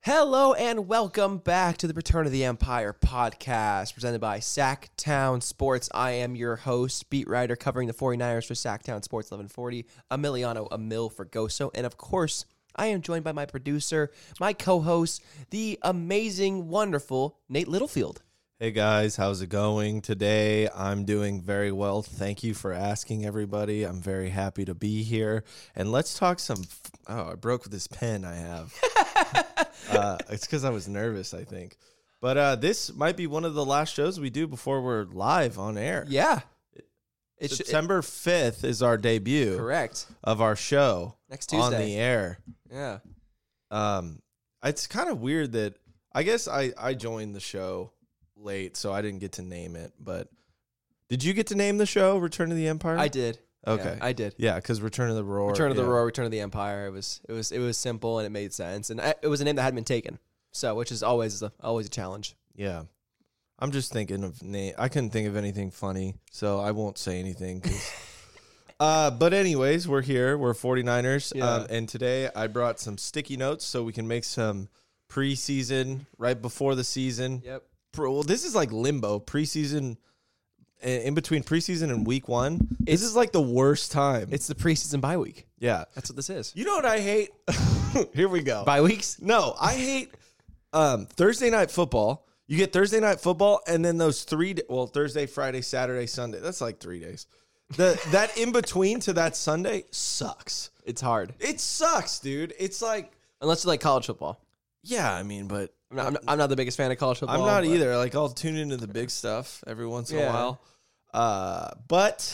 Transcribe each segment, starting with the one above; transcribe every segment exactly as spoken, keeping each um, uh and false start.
Hello and welcome back to the Return of the Empire podcast presented by Sacktown Sports. I am your host, beat writer covering the 49ers for Sacktown Sports eleven forty, Emiliano Emil Fergoso. And of course, I am joined by my producer, my co-host, the amazing, wonderful Nate Littlefield. Hey guys, how's it going today? I'm doing very well. Thank you for asking, everybody. I'm very happy to be here. And let's talk some... F- oh, I broke this pen I have. uh, it's because I was nervous, I think. But uh, this might be one of the last shows we do before we're live on air. Yeah. It September fifth is our debut. Correct. Of our show. Next Tuesday. On the air. Yeah. Um, It's kind of weird that... I guess I, I joined the show late, so I didn't get to name it, but did you get to name the show Return of the Empire? I did. Okay. Yeah, I did. Yeah, because Return of the Roar. Return of the yeah. Roar, Return of the Empire. It was it was it was simple and it made sense, and I, it was a name that hadn't been taken, so which is always a, always a challenge. Yeah, I'm just thinking of name. I couldn't think of anything funny, so I won't say anything. uh, but anyways, we're here. We're 49ers, Yeah. um, and today I brought some sticky notes so we can make some preseason right before the season. Yep. Well, this is like limbo preseason. In between preseason and week one, this It's- is like the worst time. It's the preseason bye week. Yeah. That's what this is. You know what I hate? Here we go. Bye weeks? No, I hate um, Thursday night football. You get Thursday night football, and then those three, d- well, Thursday, Friday, Saturday, Sunday. That's like three days. The That in between to that Sunday sucks. It's hard. It sucks, dude. It's like, Unless you like college football. yeah, I mean, but I'm not, I'm not, I'm not the biggest fan of college football. I'm not but- either. Like, I'll tune into the big stuff every once in Yeah. a while. Uh, but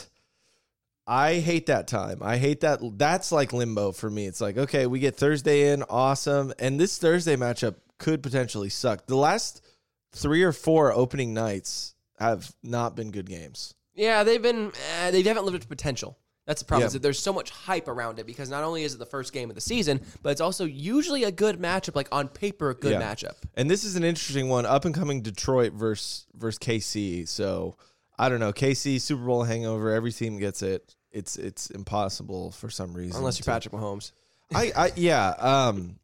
I hate that time. I hate that. That's like limbo for me. It's like, okay, we get Thursday in, awesome. And this Thursday matchup could potentially suck. The last three or four opening nights have not been good games. Yeah, they've been, eh, they haven't lived up to potential. That's the problem. Yeah. Is that there's so much hype around it because not only is it the first game of the season, but it's also usually a good matchup, like on paper, a good Yeah. matchup. And this is an interesting one, up and coming Detroit versus versus K C. So I don't know. K C, Super Bowl hangover, every team gets it. It's it's impossible for some reason. Unless you're to- Patrick Mahomes. I, I yeah. Um,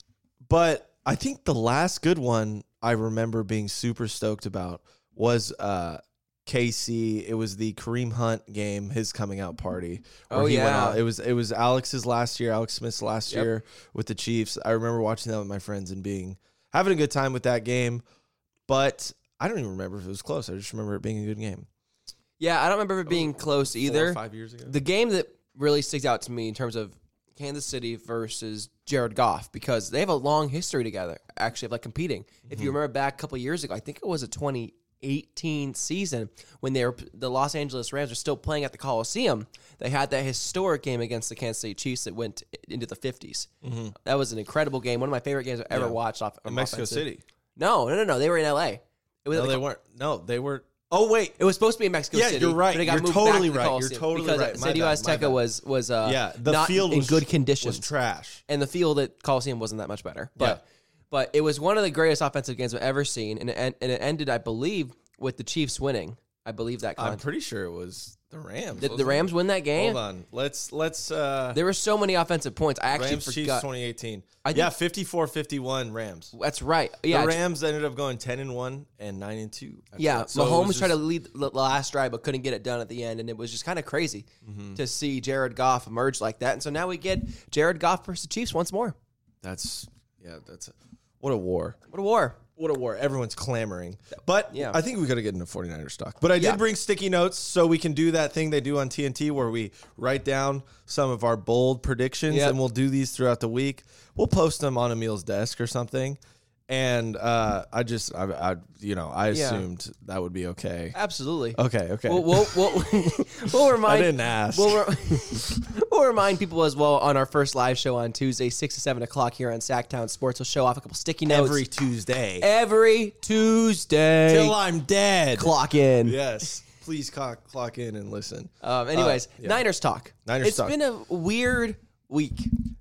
but I think the last good one I remember being super stoked about was uh, K C. It was the Kareem Hunt game, his coming out party. where Oh, he went yeah. out. It was it was Alex's last year, Alex Smith's last Yep. year with the Chiefs. I remember watching that with my friends and being having a good time with that game. But I don't even remember if it was close. I just remember it being a good game. Yeah, I don't remember it being close Four either. or five years ago. The game that really sticks out to me in terms of Kansas City versus Jared Goff, because they have a long history together, actually, of like competing. If you remember back a couple of years ago, I think it was a twenty eighteen season when they were the Los Angeles Rams were still playing at the Coliseum. They had that historic game against the Kansas City Chiefs that went into the fifties. That was an incredible game. One of my favorite games I've ever Yeah. watched off In of Mexico offensive. City. No, no, no, no. They were in L A. It was at No, the they Col- weren't. No, they were. Oh, wait. It was supposed to be in Mexico Yeah, City. you're right. but it got You're moved totally back to the right. You're Coliseum totally because right. My City bad, my Azteca bad. was was uh, Yeah, the not field in was, good conditions, was trash. and the field at Coliseum wasn't that much better. But Yeah. but it was one of the greatest offensive games I've ever seen, and it, en- and it ended, I believe, with the Chiefs winning. I believe that. I'm Contest. pretty sure it was the Rams. Did the wasn't Rams it? win that game? Hold on. Let's let's uh There were so many offensive points. I actually Rams Chiefs forgot. twenty eighteen. I think- Yeah, fifty-four fifty-one Rams. That's right. Yeah, The Rams ended up going ten and one and nine and two. Yeah, So it Mahomes was tried to just- lead the last drive but couldn't get it done at the end, and it was just kind of crazy Mm-hmm. to see Jared Goff emerge like that. And so now we get Jared Goff versus the Chiefs once more. That's yeah, that's a, what a war. What a war. What a war. Everyone's clamoring. But Yeah. I think we got to get into 49ers talk. But I did Yeah. bring sticky notes so we can do that thing they do on T N T where we write down some of our bold predictions, Yep. and we'll do these throughout the week. We'll post them on Emil's desk or something. And uh, I just, I, I, you know, I Yeah. assumed that would be okay. Absolutely. Okay, okay. We'll, we'll, we'll, we'll remind. I didn't ask. We'll, re- we'll remind people as well on our first live show on Tuesday, six to seven o'clock here on Sacktown Sports. We'll show off a couple sticky notes Every Tuesday. every Tuesday. Till I'm dead. Clock in. Yes. Please clock, clock in and listen. Um, anyways, Uh, yeah. Niners talk. Niners It's talk. been a weird week.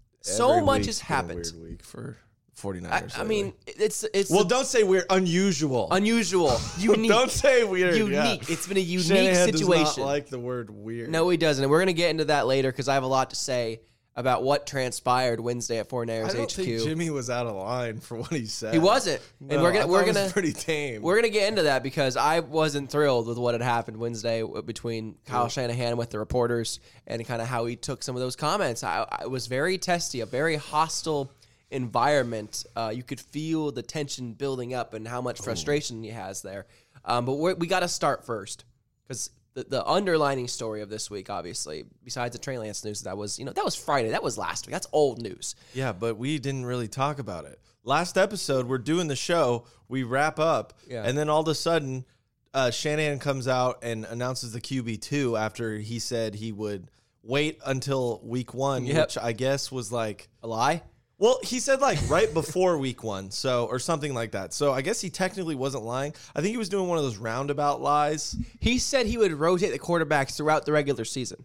So Every much week's has been a happened. weird week for I, 49ers. I lately. mean, it's it's well, don't say weird. Unusual. unusual, unique. Don't say weird. Unique. Yeah. It's been a unique Shanahan situation. does not like the word weird. No, he doesn't. And we're going to get into that later because I have a lot to say about what transpired Wednesday at I 49ers don't H Q. think Jimmy was out of line for what he said. He wasn't, No, and we're I gonna thought we're it was gonna pretty tame. we're gonna get into that because I wasn't thrilled with what had happened Wednesday between Kyle Shanahan with the reporters and kind of how he took some of those comments. I, I it was very testy, a very hostile environment. Uh, you could feel the tension building up and how much frustration he has there. Um, but we're, we got to start first because. The, the underlining story of this week, obviously, besides the Trey Lance news, that was, you know, that was Friday. That was last week. That's old news. Yeah, but we didn't really talk about it. Last episode, we're doing the show. We wrap up. Yeah. And then all of a sudden, uh, Shanahan comes out and announces the Q B two after he said he would wait until week one, Yep. which I guess was like... A lie? Well, he said like right before week one, so or something like that. So I guess he technically wasn't lying. I think he was doing one of those roundabout lies. He said he would rotate the quarterbacks throughout the regular season.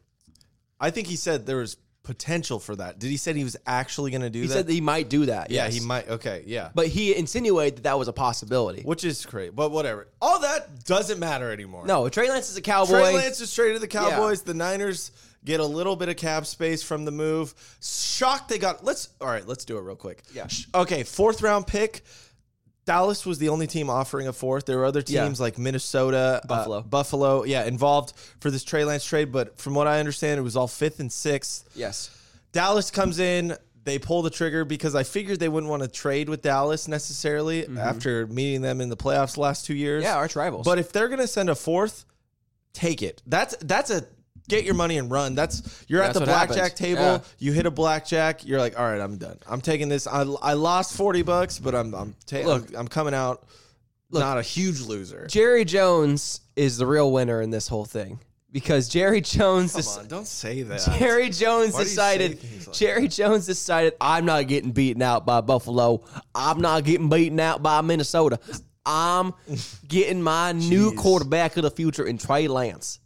I think he said there was potential for that. Did he say he was actually going to do He that? said that he might do that. yeah, yes. he might. Okay, yeah. But he insinuated that that was a possibility. Which is great, but whatever. All that doesn't matter anymore. No, Trey Lance is a Cowboy. Trey Lance is traded to the Cowboys. The Niners get a little bit of cap space from the move. Shocked they got. Let's all right. Let's do it real quick. Yeah. Okay. Fourth round pick. Dallas was the only team offering a fourth. There were other teams Yeah. like Minnesota, Buffalo. uh, Buffalo. Yeah, involved for this Trey Lance trade. But from what I understand, it was all fifth and sixth. Yes. Dallas comes in. They pull the trigger because I figured they wouldn't want to trade with Dallas necessarily after meeting them in the playoffs the last two years. Yeah, arch rivals. But if they're going to send a fourth, take it. That's that's a get your money and run. That's you're That's at the what happens. blackjack table. Yeah. You hit a blackjack. You're like, all right, I'm done. I'm taking this. I, I lost forty bucks, but I'm I'm, ta- Look. I'm I'm coming out not a huge loser. Jerry Jones is the real winner in this whole thing because Jerry Jones Come is on, don't say that. Jerry Jones Why do you say decided. things like Jerry Jones decided I'm not getting beaten out by Buffalo. I'm not getting beaten out by Minnesota. I'm getting my new Jeez. quarterback of the future in Trey Lance.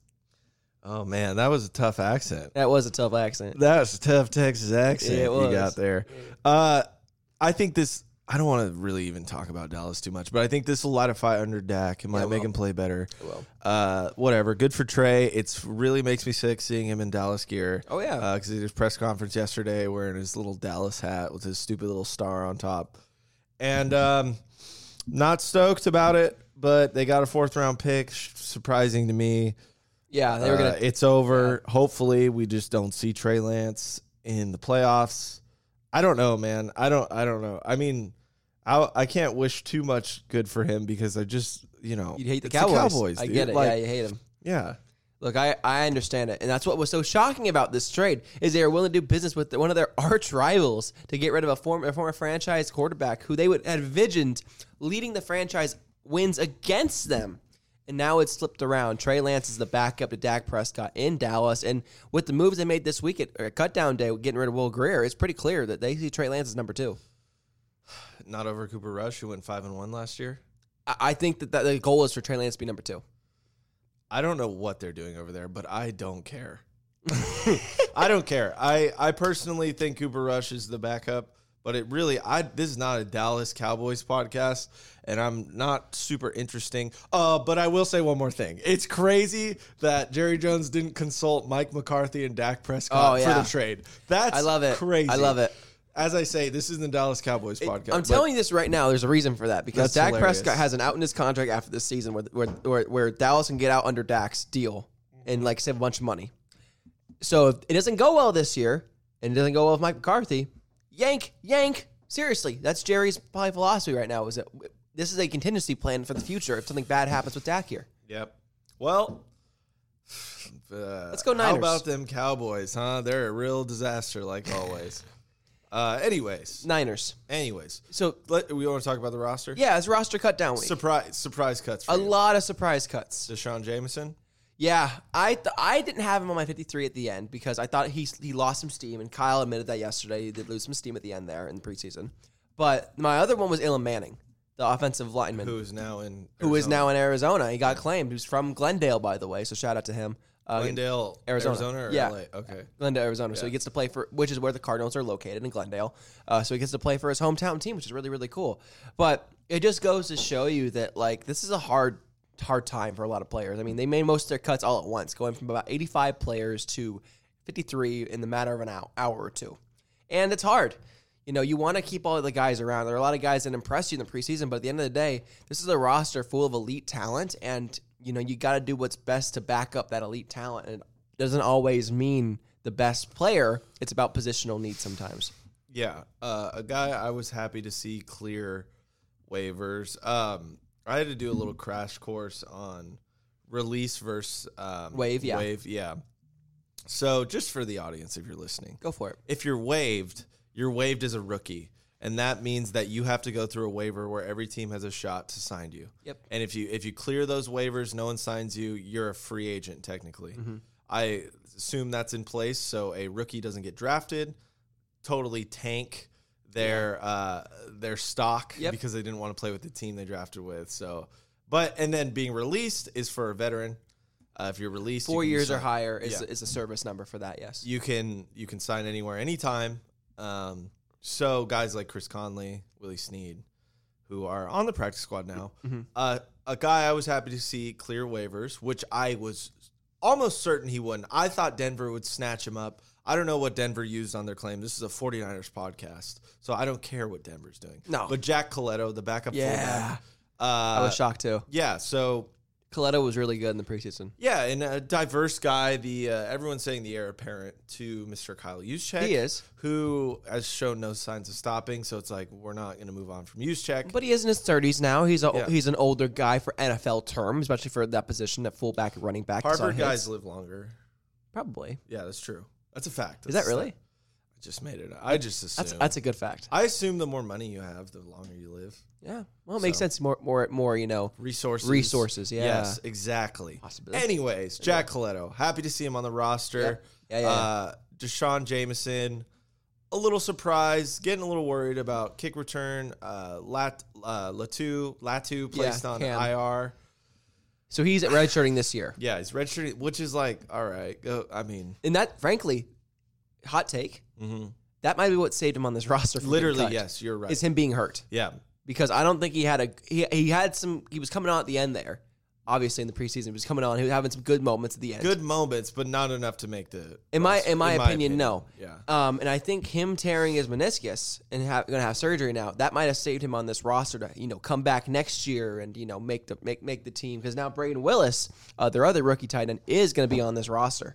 Oh man, that was a tough accent. That was a tough accent. That was a tough Texas accent Yeah, it was. you got there. Uh, I think this. I don't want to really even talk about Dallas too much, but I think this will lightify under Dak. It might Yeah, it make will. him play better. It will. Uh, whatever. Good for Trey. It's really makes me sick seeing him in Dallas gear. Oh, yeah. Because he did his press conference yesterday wearing his little Dallas hat with his stupid little star on top, and um, not stoked about it. But they got a fourth round pick. Surprising to me. Yeah, they were Uh, gonna. it's over. Hopefully, we just don't see Trey Lance in the playoffs. I don't know, man. I don't. I don't know. I mean, I I can't wish too much good for him because I just you know You hate the it's Cowboys. I dude. get it. Like, yeah, you hate them. yeah. Look, I, I understand it. And that's what was so shocking about this trade is they were willing to do business with one of their arch rivals to get rid of a former, a former franchise quarterback who they would had envisioned leading the franchise wins against them. And now it's flipped around. Trey Lance is the backup to Dak Prescott in Dallas. And with the moves they made this week at, at cutdown day, getting rid of Will Greer, it's pretty clear that they see Trey Lance as number two. Not over Cooper Rush, who went five and one last year. I, I think that, that the goal is for Trey Lance to be number two. I don't know what they're doing over there, but I don't care. I don't care. I, I personally think Cooper Rush is the backup, but it really I this is not a Dallas Cowboys podcast, and I'm not super interesting. Uh, but I will say one more thing. It's crazy that Jerry Jones didn't consult Mike McCarthy and Dak Prescott Oh, yeah. for the trade. That's I love it. crazy. I love it. As I say, this is the Dallas Cowboys podcast. I'm but telling you this right now. There's a reason for that because That's Dak hilarious. Prescott has an out in his contract after this season where, where where where Dallas can get out under Dak's deal and like save a bunch of money. So if it doesn't go well this year and it doesn't go well with Mike McCarthy, yank, yank. Seriously, that's Jerry's probably philosophy right now. Is that this is a contingency plan for the future if something bad happens with Dak here. Yep. Well, uh, Let's go How Niners. about them Cowboys, huh? They're a real disaster, like always. uh, anyways, Niners. anyways, So let, we want to talk about the roster. yeah, it's roster cut down week. Surprise, surprise cuts. For A you. lot of surprise cuts. Deshaun Jameson. Yeah, I th- I didn't have him on my fifty-three at the end because I thought he he lost some steam, and Kyle admitted that yesterday. He did lose some steam at the end there in the preseason. But my other one was Elam Manning, the offensive lineman, Who is now in? who is Arizona. now in Arizona. He got claimed. He's from Glendale, by the way, so shout out to him. Uh, Glendale, Arizona. Arizona, or Yeah. L A? Okay. Glendale, Arizona. So Yeah. he gets to play for, which is where the Cardinals are located in Glendale. Uh, so he gets to play for his hometown team, which is really, really cool. But it just goes to show you that, like, this is a hard, hard time for a lot of players. I mean, they made most of their cuts all at once, going from about eighty-five players to fifty-three in the matter of an hour, hour or two. And it's hard. You know, you want to keep all the guys around. There are a lot of guys that impress you in the preseason, but at the end of the day, this is a roster full of elite talent, and, you know, you got to do what's best to back up that elite talent. And it doesn't always mean the best player. It's about positional needs sometimes. Yeah. Uh, a guy I was happy to see clear waivers. Um, I had to do a little crash course on release versus um, Waive, yeah. Waive, yeah. So just for the audience, if you're listening. Go for it. If you're waived, you're waived as a rookie. And that means that you have to go through a waiver where every team has a shot to sign you. Yep. And if you if you clear those waivers, no one signs you, you're a free agent technically. Mm-hmm. I assume that's in place so a rookie doesn't get drafted, totally tank their yeah. uh, their stock yep. because they didn't want to play with the team they drafted with. So, but and then being released is for a veteran. Uh, if you're released, four you years sign, or higher is yeah. is a service number for that. Yes, you can you can sign anywhere, anytime. Um, so guys like Chris Conley, Willie Snead, who are on the practice squad now, mm-hmm. uh, a guy I was happy to see clear waivers, which I was almost certain he wouldn't. I thought Denver would snatch him up. I don't know what Denver used on their claim. This is a 49ers podcast, so I don't care what Denver's doing. No. But Jack Coletto, the backup yeah. fullback. Uh, I was shocked too. Yeah, so Coletto was really good in the preseason. yeah, and a diverse guy. The uh, everyone's saying the heir apparent to Mister Kyle Juszczyk. He is. Who has shown no signs of stopping, so it's like we're not going to move on from Juszczyk. But he is in his thirties now. He's a, Yeah. he's an older guy for N F L terms, especially for that position, that fullback and running back. Harvard guys live longer. Probably. Yeah, that's true. That's a fact. Is That's that really? I just made it up. I just assume. That's that's a good fact. I assume the more money you have, the longer you live. Yeah. Well, it makes So. sense. More, more, more. You know, Resources. resources. Yeah. Yes, exactly. Possibility. Anyways, Jack Coletto. Happy to see him on the roster. Yeah, yeah, yeah. Uh, Deshaun Jameson. A little surprised, getting a little worried about kick return. Uh, Lat, uh, Latu, Latu placed Yeah, on Cam. I R. So he's redshirting this year, Yeah, he's redshirting, which is like, all right. Go, I mean, and that, frankly, hot take. mm-hmm. That might be what saved him on this roster. From Literally, getting cut, yes, you're right. Is him being hurt, Yeah, because I don't think he had a he, he had some. He was coming on at the end there. Obviously, in the preseason, he was coming on. He was having some good moments at the end. good moments, but not enough to make the. In my roster, in my, opinion, no. Yeah. Um, and I think him tearing his meniscus and ha- going to have surgery now, that might have saved him on this roster to, you know, come back next year and, you know, make the make make the team, because now Braden Willis, uh, their other rookie tight end, is going to be on this roster.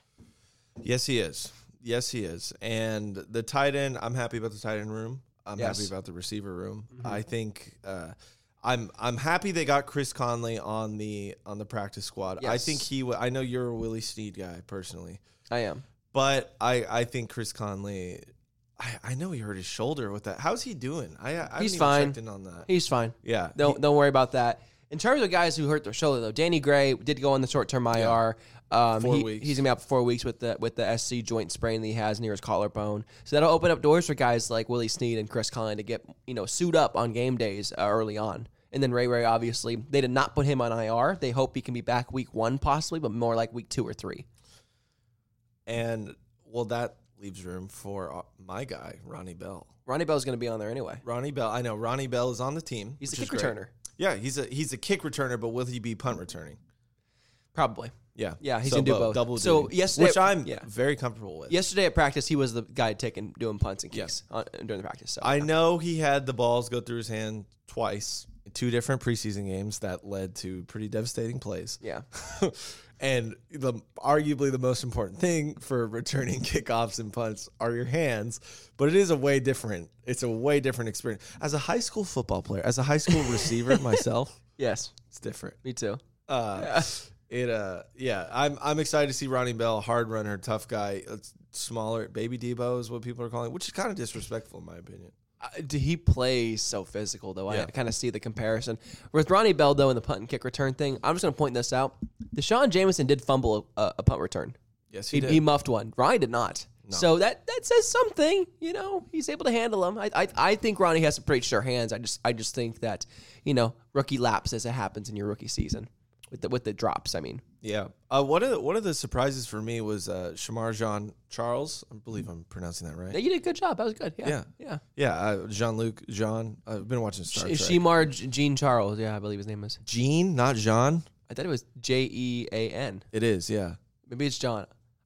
Yes, he is. Yes, he is. And the tight end, I'm happy about the tight end room. I'm Yes. happy about the receiver room. Mm-hmm. I think uh, I'm I'm happy they got Chris Conley on the on the practice squad. I Yes. think he. W- I know you're a Willie Snead guy personally, I am. but I I think Chris Conley. I, I know he hurt his shoulder with that. How's he doing? I, I haven't He's even fine. checked in on that. He's fine. Yeah. Don't he- don't worry about that. In terms of guys who hurt their shoulder, though, Danny Gray did go on the short-term I R. Um, Four he, weeks. He's gonna be out for four weeks with the with the S C joint sprain that he has near his collarbone. So that'll open up doors for guys like Willie Snead and Chris Conley to get, you know, suit up on game days uh, early on. And then Ray Ray, obviously, they did not put him on I R. They hope he can be back week one possibly, but more like week two or three. And well, that leaves room for uh, my guy Ronnie Bell. Ronnie Bell's going to be on there anyway. Ronnie Bell. I know Ronnie Bell is on the team. He's a which kick is great. returner. Yeah, he's a he's a kick returner, but will he be punt returning? Probably. Yeah, Yeah, he's So gonna do both, both. Double So duty, yesterday- which I'm yeah. very comfortable with. Yesterday at practice, he was the guy taking doing punts and Yeah. kicks on, during the practice. So I know he had the balls go through his hand twice in two different preseason games that led to pretty devastating plays. yeah. And the arguably the most important thing for returning kickoffs and punts are your hands, but it is a way different. It's a way different experience. As a high school football player, as a high school receiver myself, Yes. it's different. Me too. Uh, Yeah. It uh yeah, I'm I'm excited to see Ronnie Bell, hard runner, tough guy, it's smaller, baby Debo is what people are calling, which is kind of disrespectful in my opinion. Uh, d- he plays so physical, though. Yeah. I kind of see the comparison. With Ronnie Bell, though, in the punt and kick return thing, I'm just going to point this out. Deshaun Jameson did fumble a, a punt return. Yes, he, He, did. he muffed one. Ronnie did not. No. So that, that says something. You know, he's able to handle them. I, I I think Ronnie has some pretty sure hands. I just I just think that, you know, rookie lapse as it happens in your rookie season with the with the drops. I mean, Yeah. Uh, one of the, one of the surprises for me was uh, Shamar Jean Charles. I believe I'm pronouncing that right. yeah, you did a good job. That was good. Yeah, Yeah. yeah. Yeah, uh, Jean-Luc Jean. I've been watching Star Sh- Trek. Shemar J- Jean Charles. Yeah, I believe his name is. Jean, not Jean. I thought it was J E A N. It is, yeah. Maybe it's John.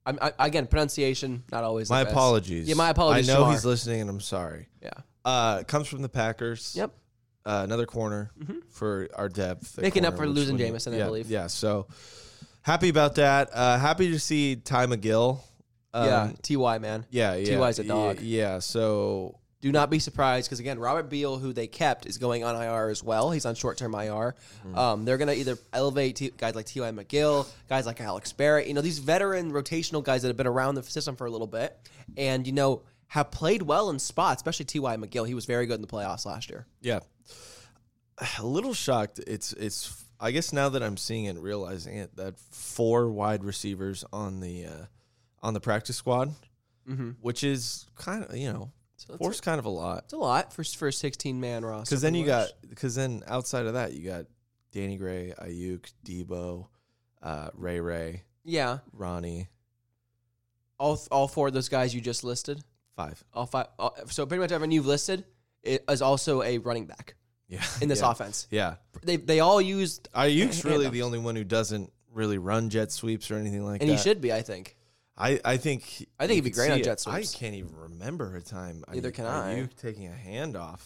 I'm, I, again, pronunciation, not always the My best. apologies. Yeah, my apologies, I know Shamar. he's listening, and I'm sorry. Yeah. Uh, it comes from the Packers. Yep. Uh, another corner Mhm. for our depth. at Making up corner, for which losing when you- Jameson, I yeah, believe. Yeah, so happy about that. Uh, happy to see Ty McGill. Um, yeah, T Y, man. Yeah, yeah. T Y's a dog. Yeah, so Do not be surprised because, again, Robert Beal, who they kept, is going on I R as well. He's on short-term I R. Mm-hmm. Um, they're going to either elevate T- guys like T Y McGill, guys like Alex Barrett, you know, these veteran rotational guys that have been around the system for a little bit and, you know, have played well in spots, especially T Y McGill. He was very good in the playoffs last year. yeah. A little shocked. It's it's. I guess now that I'm seeing it, and realizing it, that four wide receivers on the uh, on the practice squad, Mm-hmm. which is kind of you know So four's kind of a lot. It's a lot for for a sixteen-man roster. Because then pretty you much. got because then outside of that you got Danny Gray, Ayuk, Debo, uh, Ray Ray, Yeah, Ronnie. all all four of those guys you just listed. Five. All five. All, so pretty much everyone you've listed is also a running back Yeah. in this yeah. offense. Yeah. They they all used, Ayuk's really handoffs. the only one who doesn't really run jet sweeps or anything like and that. he should be. I think. I, I think he- I think you he'd be could great on see jet it. sweeps. I can't even remember a time. Neither Ayuk, can I. Ayuk taking a handoff.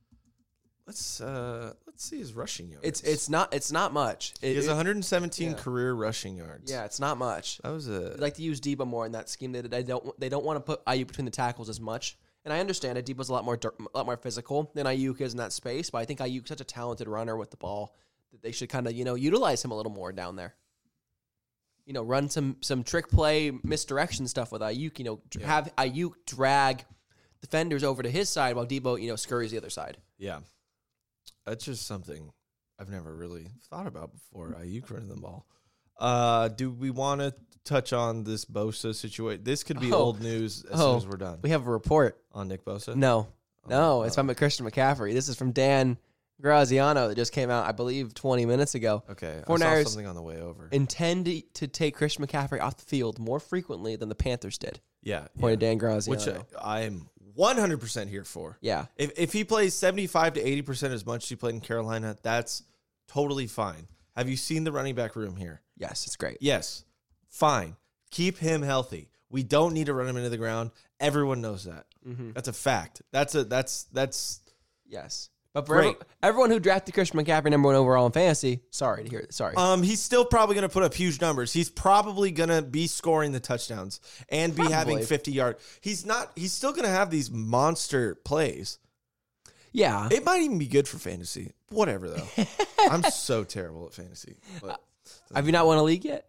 Let's uh let's see his rushing yards. It's it's not it's not much. It, he has it- one hundred seventeen yeah. career rushing yards. yeah, it's not much. That was a They like to use Debo more in that scheme. They, they don't they don't want to put Ayuk between the tackles as much. And I understand it. Debo's a lot more dir- a lot more physical than Ayuk is in that space. But I think Ayuk's such a talented runner with the ball that they should kind of you know utilize him a little more down there. You know, run some some trick play misdirection stuff with Ayuk. You know, dr- Yeah. have Ayuk drag defenders over to his side while Debo you know scurries the other side. yeah. That's just something I've never really thought about before. Ayuk running the ball. Uh, do we want to touch on this Bosa situation? This could be Oh. old news as Oh. soon as we're done We have a report. on Nick Bosa. No, Oh, no, it's oh. from Christian McCaffrey. This is from Dan Graziano that just came out, I believe, twenty minutes ago. Okay, I Four saw Niners something on the way over. Intend to- to take Christian McCaffrey off the field more frequently than the Panthers did, yeah, according yeah. to Dan Graziano. which I, I am one hundred percent here for. yeah, If if he plays seventy-five to eighty percent as much as he played in Carolina, that's totally fine. Have you seen the running back room here? yes, it's great. Yes. Fine. Keep him healthy. We don't need to run him into the ground. Everyone knows that. Mm-hmm. That's a fact. That's a that's that's Yes. But for Great. every- everyone who drafted Christian McCaffrey number one overall in fantasy, sorry to hear it. Sorry. um he's still probably going to put up huge numbers. He's probably going to be scoring the touchdowns and be having Probably. fifty yard. He's not he's still going to have these monster plays. yeah. It might even be good for fantasy. Whatever though. I'm so terrible at fantasy. But Have you not won a league yet?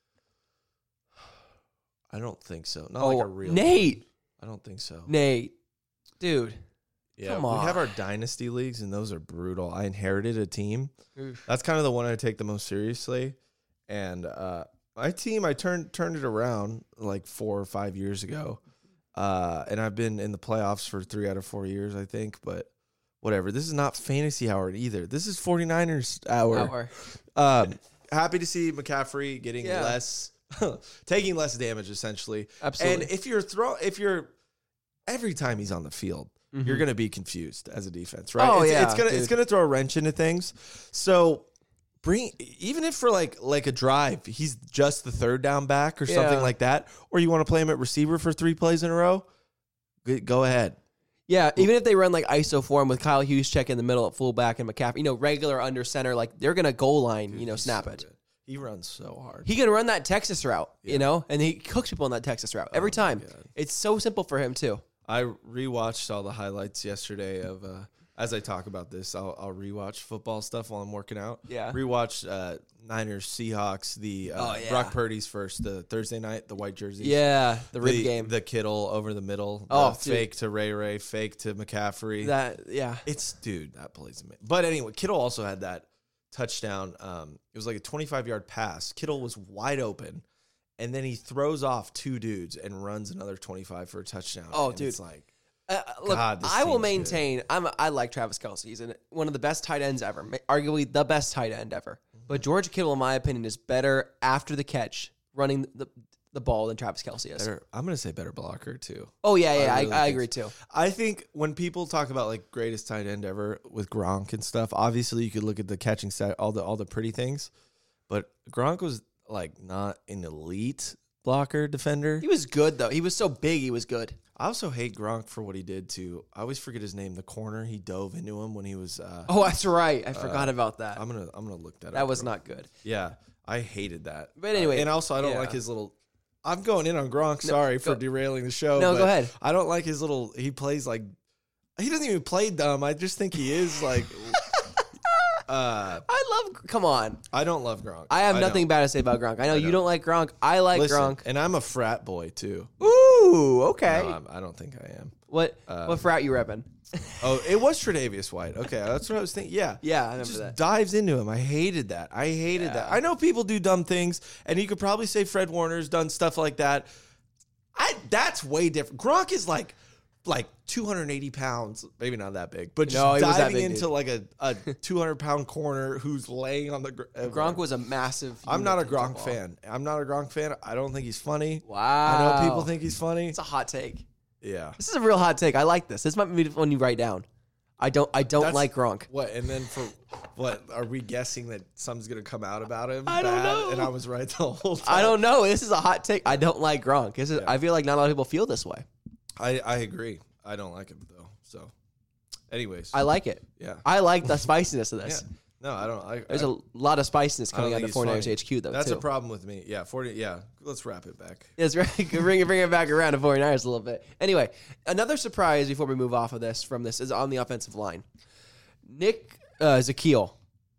I don't think so. Not Oh, like a real Nate. I don't think so. Nate. Dude. Yeah, come we on. have our dynasty leagues, and those are brutal. I inherited a team. Oof. That's kind of the one I take the most seriously. And uh, my team, I turned turned it around like four or five years ago, uh, and I've been in the playoffs for three out of four years, I think. But whatever. This is not fantasy hour either. This is 49ers hour. Hour. Um, happy to see McCaffrey getting Yeah. less, taking less damage essentially. Absolutely. And if you're throw, if you're every time he's on the field, Mhm. you're going to be confused as a defense, right? Oh, it's, yeah, it's gonna it's dude. gonna throw a wrench into things. So bring even if for like like a drive, he's just the third down back or something Yeah. like that, or you want to play him at receiver for three plays in a row, go, go ahead. Yeah, even if they run like iso form with Kyle Hughes check in the middle at fullback and McCaffrey, you know, regular under center, like they're gonna goal line, you know, He's snap so it. good. He runs so hard. He can run that Texas route, Yeah. you know, and he cooks people on that Texas route every Oh my time. God. It's so simple for him too. I rewatched all the highlights yesterday of. Uh, as I talk about this, I'll, I'll rewatch football stuff while I'm working out. Yeah. Rewatch uh, Niners Seahawks, the uh, Oh, yeah. Brock Purdy's first, the Thursday night, the white jerseys. Yeah, the rib the, game. the Kittle over the middle. Oh, the dude. fake to Ray Ray, fake to McCaffrey. that yeah. It's dude, that plays amazing. But anyway, Kittle also had that touchdown. Um, it was like a twenty-five yard pass. Kittle was wide open, and then he throws off two dudes and runs another twenty-five for a touchdown. Oh, and dude. it's like Uh, look, God, this I will team's maintain. I'm. I like Travis Kelce. He's an, one of the best tight ends ever, ma- arguably the best tight end ever. But George Kittle, in my opinion, is better after the catch, running the the ball than Travis Kelce is. better. I'm gonna say better blocker too. Oh yeah, yeah, I I, really I think agree so. too. I think when people talk about like greatest tight end ever with Gronk and stuff, obviously you could look at the catching stat, all the all the pretty things, but Gronk was like not an elite blocker, defender. He was good though. He was so big. He was good. I also hate Gronk for what he did to. I always forget his name. The corner he dove into him when he was. Uh, Oh, that's right. I forgot uh, about that. I'm gonna I'm gonna look that up. That was real- not good. Yeah, I hated that. But anyway, Uh, and also I don't yeah. like his little. I'm going in on Gronk. Sorry for go- derailing the show. No, but go ahead. I don't like his little. He plays like. He doesn't even play dumb. I just think he is like. uh, I love. Come on. I don't love Gronk. I have nothing don't. bad to say about Gronk. I know I you don't. don't like Gronk. I like Listen, Gronk. and I'm a frat boy too. Ooh, okay. No, I'm, I don't think I am. what uh, what frat you repping? Oh, it was Tre'Davious White. Okay, that's what I was thinking. Yeah, Yeah, I remember just that. dives into him. I hated that. I hated Yeah. that. I know people do dumb things, and you could probably say Fred Warner's done stuff like that. I that's way different. Gronk is like like two hundred eighty pounds, maybe not that big, but just No, he was that diving big, into dude. like a, a two hundred pound corner who's laying on the gr- Gronk was a massive. I'm not a unit in Gronk football. fan. I'm not a Gronk fan. I don't think he's funny. Wow. I know people think he's funny. it's a hot take. Yeah. This is a real hot take. I like this. This might be one you write down. I don't. I don't That's- like Gronk. What? And then for what? Are we guessing that something's gonna come out about him? I don't bad, know. And I was right the whole time. I don't know. This is a hot take. I don't like Gronk. This is. Yeah. I feel like not a lot of people feel this way. I, I agree. I don't like him though. So, anyways, I like it. yeah, I like the spiciness of yeah. this. No, I don't. I, There's I, a lot of spiciness I don't coming out think of he's forty-niners funny. H Q though. That's too. a problem with me. Yeah, forty. Yeah, let's wrap it back. That's right. bring it, bring it back around to forty-niners a little bit. Anyway, another surprise before we move off of this from this is on the offensive line. Nick uh, Zakiel,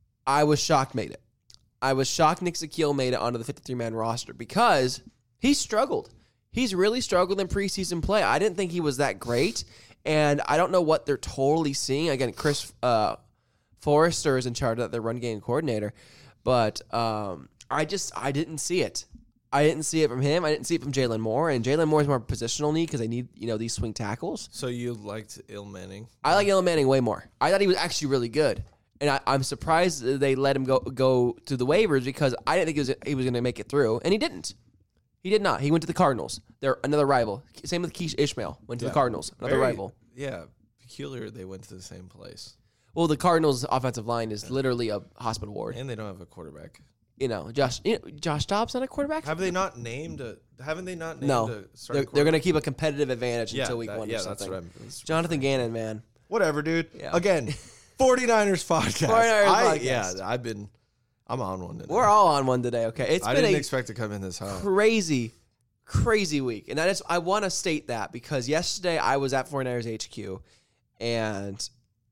I was shocked made it. I was shocked Nick Zakiel made it onto the fifty-three man roster because he struggled. He's really struggled in preseason play. I didn't think he was that great, and I don't know what they're totally seeing. Again, Chris uh, Forrester is in charge of that, their run game coordinator, but um, I just I didn't see it. I didn't see it from him. I didn't see it from Jalen Moore, and Jalen Moore is more positional need because they need you know these swing tackles. So you liked Il Manning? I like Eli Manning way more. I thought he was actually really good, and I, I'm surprised that they let him go go to the waivers because I didn't think he was he was going to make it through, and he didn't. He did not. He went to the Cardinals. They're another rival. Same with Keish Ishmael. Went to Yeah. the Cardinals. Another Very- rival. Yeah, peculiar. They went to the same place, Well, the Cardinals' offensive line is literally a hospital ward. and they don't have a quarterback. You know, Josh you know, Josh Dobbs not a quarterback. Have they not named a? Haven't they not named No, a they're, starting they're going to quarterback? keep a competitive advantage Yeah, until week that- one yeah, or that's something. what I'm- that's- Jonathan Gannon, man. Whatever, dude. Yeah. Again, forty-niners podcast. forty-niners I- podcast. Yeah, I've been. I'm on one today. We're all on one today. Okay, it's I been didn't a expect to come in this high. crazy, crazy week. And I just I want to state that because yesterday I was at forty-niners H Q and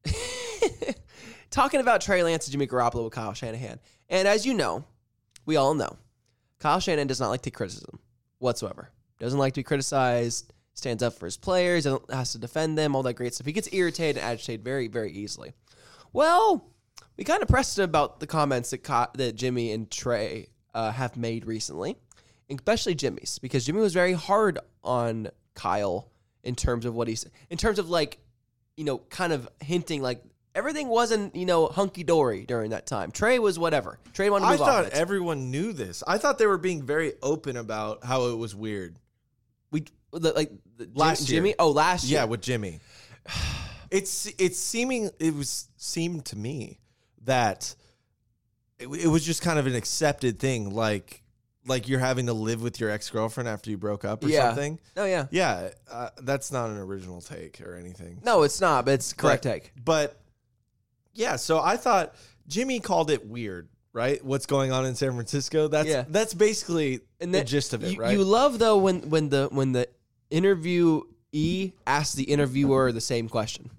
talking about Trey Lance and Jimmy Garoppolo with Kyle Shanahan. And as you know, we all know, Kyle Shanahan does not like to take criticism whatsoever. Doesn't like to be criticized, stands up for his players, doesn't, has to defend them, all that great stuff. He gets irritated and agitated very, very easily. Well, we kind of pressed him about the comments that Ky- that Jimmy and Trey uh, have made recently, especially Jimmy's, because Jimmy was very hard on Kyle in terms of what he said, in terms of like, you know, kind of hinting like everything wasn't, you know, hunky dory during that time. Trey was whatever. Trey wanted to I move thought off it. everyone knew this. I thought they were being very open about how it was weird. we the, like the, Last Jim- Jimmy. year. Oh, last year. Yeah, with Jimmy. It's it's seeming it was seemed to me that it, it was just kind of an accepted thing, like like you're having to live with your ex girlfriend after you broke up or Yeah. something. Oh yeah. Yeah, uh, that's not an original take or anything. No, it's not. But it's correct But- take. But yeah, so I thought Jimmy called it weird, right? What's going on in San Francisco? That's Yeah. that's basically And the that- gist of it, you, right? You love though when when the when the interviewee asks the interviewer the same question.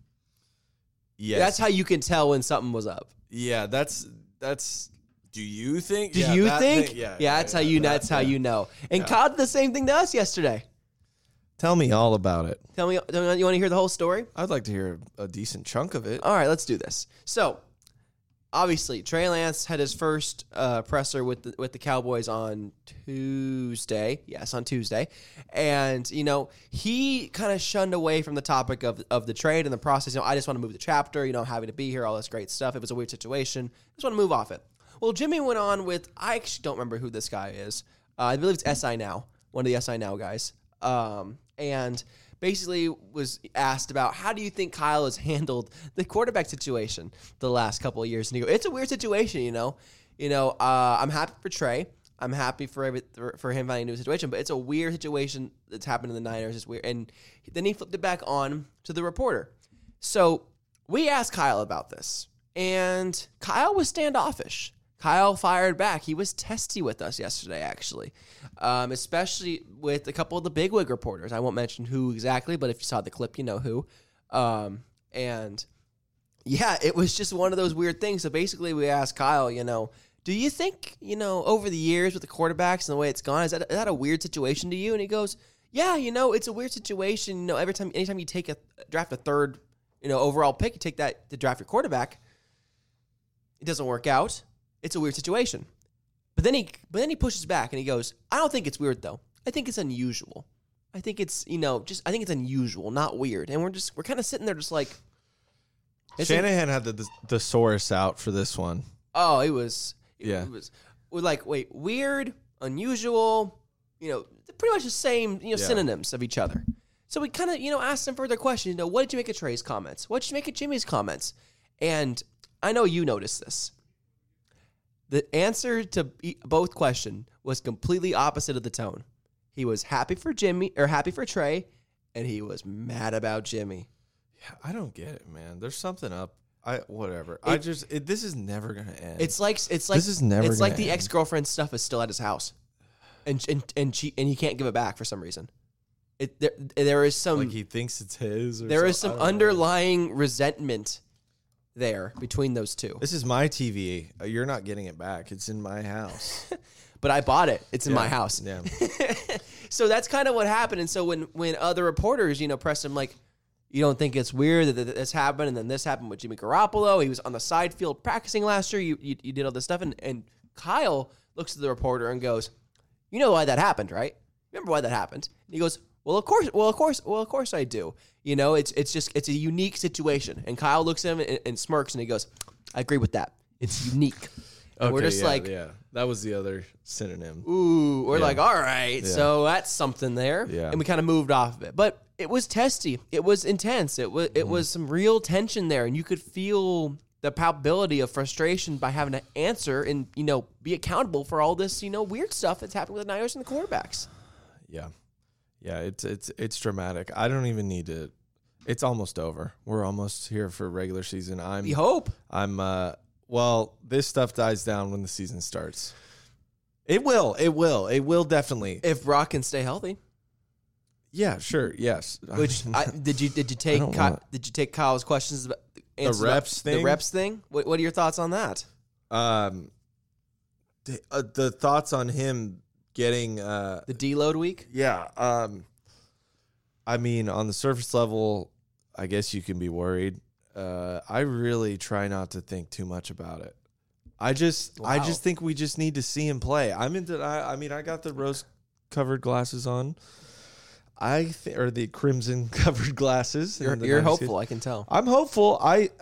yes. That's how you can tell when something was up. Yeah, that's that's. Do you think? Do Yeah, you that think? thing- yeah, yeah, that's how you. that- That's how yeah. you know. And Yeah. Kyle did the same thing to us yesterday. Tell me all about it. Tell me, you want to hear the whole story? I'd like to hear a decent chunk of it. All right, let's do this. So, obviously, Trey Lance had his first uh, presser with the, with the Cowboys on Tuesday. Yes, on Tuesday. And, you know, he kind of shunned away from the topic of, of the trade and the process. You know, I just want to move the chapter. You know, I'm happy to be here, all this great stuff. It was a weird situation. I just want to move off it. Well, Jimmy went on with, I actually don't remember who this guy is. Uh, I believe it's S I Now, one of the S I Now guys. Um, and basically was asked about how do you think Kyle has handled the quarterback situation the last couple of years. And he go, it's a weird situation, you know. You know, uh, I'm happy for Trey. I'm happy for every, for him finding a new situation, but it's a weird situation that's happened in the Niners. It's weird. And then he flipped it back on to the reporter. So we asked Kyle about this, and Kyle was standoffish. Kyle fired back. He was testy with us yesterday, actually, um, especially with a couple of the bigwig reporters. I won't mention who exactly, but if you saw the clip, you know who. Um, and yeah, it was just one of those weird things. So basically we asked Kyle, you know, do you think, you know, over the years with the quarterbacks and the way it's gone, is that, is that a weird situation to you? And he goes, yeah, you know, it's a weird situation. You know, every time, anytime you take a draft a third, you know, overall pick, you take that to draft your quarterback, it doesn't work out. It's a weird situation. But then he but then he pushes back and he goes, I don't think it's weird though. I think it's unusual. I think it's, you know, just I think it's unusual, not weird. And we're just we're kind of sitting there just like Shanahan had the, the thesaurus out for this one. Oh, it was it, yeah. It was we're like, wait, weird, unusual, you know, pretty much the same, you know, Yeah. synonyms of each other. So we kind of, you know, asked him further questions. You know, what did you make of Trey's comments? What did you make of Jimmy's comments? And I know you noticed this. The answer to both questions was completely opposite of the tone. He was happy for Jimmy or happy for Trey, and he was mad about Jimmy. Yeah, I don't get it, man. There's something up. I whatever. It, I just it, this is never gonna end. It's like it's like this is never. It's like the end. ex-girlfriend's stuff is still at his house, and and and she and he can't give it back for some reason. It there there is some like he thinks it's his. Or there is some I don't know. underlying resentment there between those two. This is my T V. Uh, You're not getting it back. It's in my house. But I bought it. It's in Yeah, my house. Yeah. So that's kind of what happened. And so when when other reporters, you know, pressed him like, you don't think it's weird that this happened, and then this happened with Jimmy Garoppolo. He was on the side field practicing last year. You you, you did all this stuff, and, and Kyle looks at the reporter and goes, "You know why that happened, right? Remember why that happened?" And he goes, "Well, of course, well, of course, well, of course I do. You know, it's it's just it's a unique situation." And Kyle looks at him and, and smirks, and he goes, "I agree with that. It's unique." And Okay, we're just yeah, like, yeah, that was the other synonym. ooh, we're Yeah. like, all right, Yeah. so that's something there. Yeah. And we kind of moved off of it. But it was testy. It was intense. It was it Mm-hmm. was some real tension there. And you could feel the palpability of frustration by having to answer and, you know, be accountable for all this, you know, weird stuff that's happening with the Niners and the quarterbacks. Yeah, yeah, it's it's it's dramatic. I don't even need to. It's almost over. We're almost here for regular season. I'm. We hope. I'm. Uh, well, this stuff dies down when the season starts. It will. It will. It will definitely. If Brock can stay healthy. Yeah. Sure. Yes. Which I, did you did you take don't Ky- want- did you take Kyle's questions about answers about reps the thing? reps thing? What, what are your thoughts on that? um, the, uh, the thoughts on him getting. Uh, The deload week? yeah. Um, I mean, on the surface level, I guess you can be worried. Uh, I really try not to think too much about it. I just, I Wow. just think we just need to see him play. I'm into. I, I mean, I got the rose-covered glasses on. I th- or the crimson-covered glasses. You're, in the you're Niners hopeful, I can tell. I'm hopeful. I,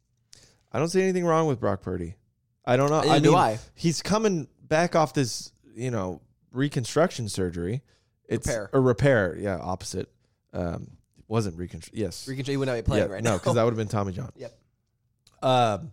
I don't see anything wrong with Brock Purdy. I don't know. Neither I do mean, I. he's coming back off this, you know, reconstruction surgery. It's Repair. a repair. Yeah, opposite. Um, it wasn't reconstruction. Yes. Ricky J would not be playing yeah, right no, now. because that would have been Tommy John. Yep. Um,